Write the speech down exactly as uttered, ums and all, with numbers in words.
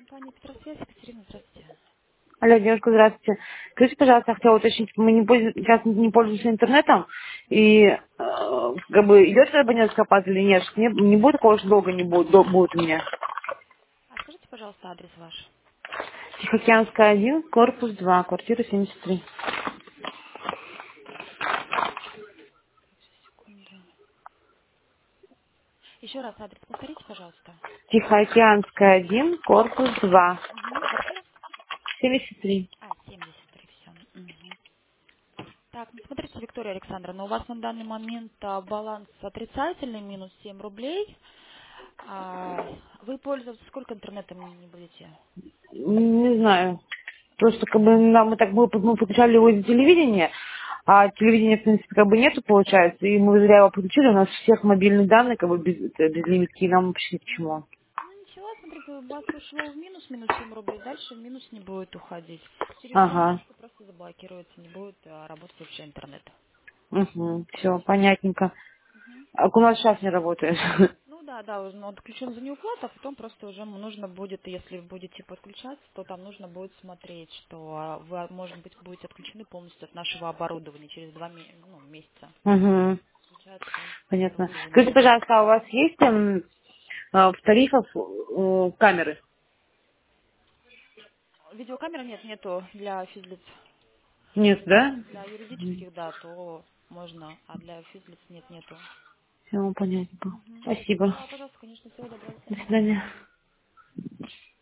Компания Петросвязь, Екатерина, здравствуйте. Алло, девушка, здравствуйте. Скажите, пожалуйста, я хотела уточнить, мы не пользу- сейчас не пользуемся интернетом, и э, как бы идет абонентская плата или нет? Не, не будет такого, что долго не будет, дол- будет у меня. А скажите, пожалуйста, адрес ваш. Тихоокеанская один, корпус два, квартира семьдесят три. Секунду. Еще раз адрес повторите, пожалуйста. Тихоокеанская один, корпус два, Угу. Квартира? семьдесят три. А, семьдесят три, все. Угу. Так, ну смотрите, Виктория Александровна, у вас на данный момент а, баланс отрицательный, минус семь рублей. А, вы пользоваться сколько интернетом не будете? Не знаю. Просто как бы нам мы так мы, мы подключали его из телевидения, а телевидения, в принципе, как бы нету, получается, и мы зря его подключили, у нас всех мобильные данные как бы без, это, безлимитки, и нам вообще ни к чему. Ну ничего, смотрите, у вас ушло в минус, минус семь рублей, дальше в минус не будет уходить. Через Ага. недельку просто заблокируется, не будет а, работать вообще интернет. Угу. Все, Все. понятненько. А у нас сейчас не работает. Ну да, да, он отключен за неуплату, а потом просто уже нужно будет, если вы будете подключаться, то там нужно будет смотреть, что а, вы, может быть, будете отключены полностью от нашего оборудования через два ме- ну, месяца. Угу. Получается, там семь Понятно. рублей вы не Скажите, заплатите. пожалуйста, а у вас есть м, а, в тарифах э, камеры? Видеокамеры нет, нету для физлиц. Нет, да? Для юридических, да, то можно, а для физлиц нет, нету. Все, понятненько. Мгм. Спасибо. Да, пожалуйста, конечно, всего доброго, до До свидания. свидания.